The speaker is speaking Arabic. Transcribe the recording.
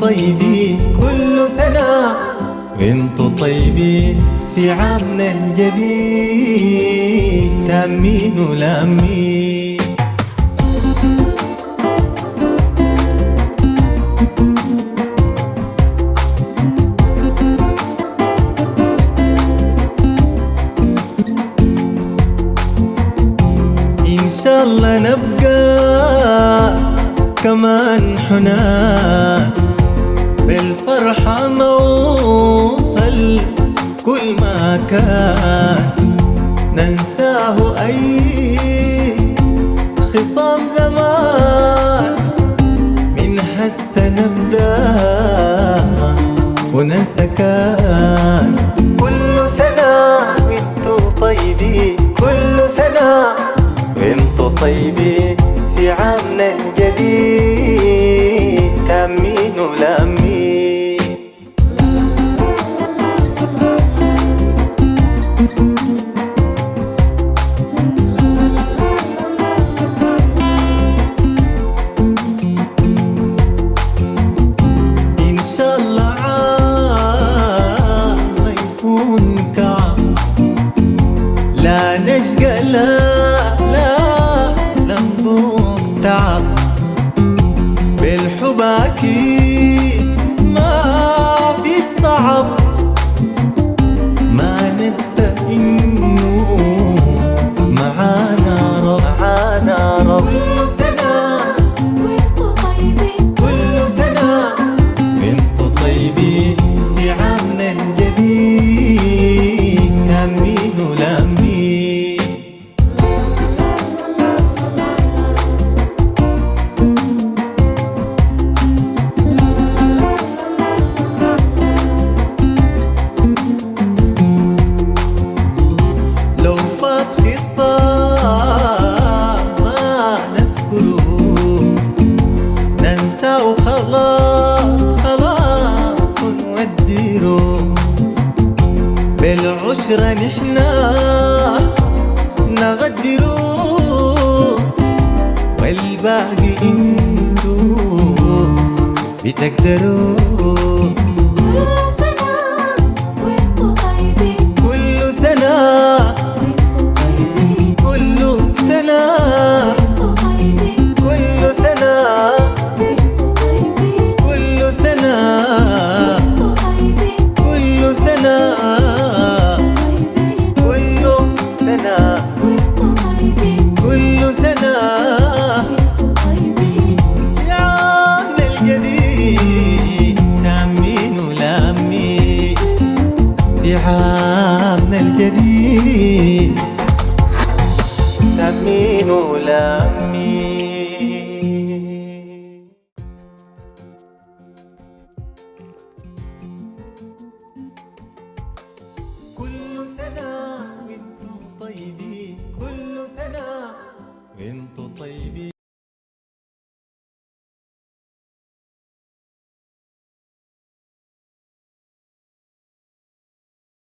طيبين كل سنة وانتو طيبين في عامنا الجديد تامين ولامين. إن شاء الله نبقى كمان حنان بالفرحة نوصل كل ما كان، ننساه أي خصام زمان، من هسه نبدأ وننسى كان. كل سنة وانتو طيبين كل سنة وانتو طيبين في عامنا الجديد تامين ولامين. إن شاء الله عام ما يكون كعب، لا نشقى لا نذوق تعب، بالحب أكيد ما في صعب، ما ننسى إنه معانا رب. كل سنة وانتو طيبين كل سنة وانتو طيبين في عامنا الجديد تامين ولامين. لو فات خصام ما نذكره، ننسى وخلاص خلاص ونودره، بالعشرة نحنا نغدره، والباقي انتو بتقدروا. كل سنة وانتو طيبين كل سنة وانتو طيبين كل سنة وانتو طيبين كل سنة وانتو طيبين كل سنة وانتو طيبين كل سنة كل سنة وانتو طيبين كل سنة وانتو طيبين. في عامنا الجديد تامين ولامين. في عامنا الجديد تامين ولامين. كل سنة وانتو طيبين كل سنة وانتو طيبين.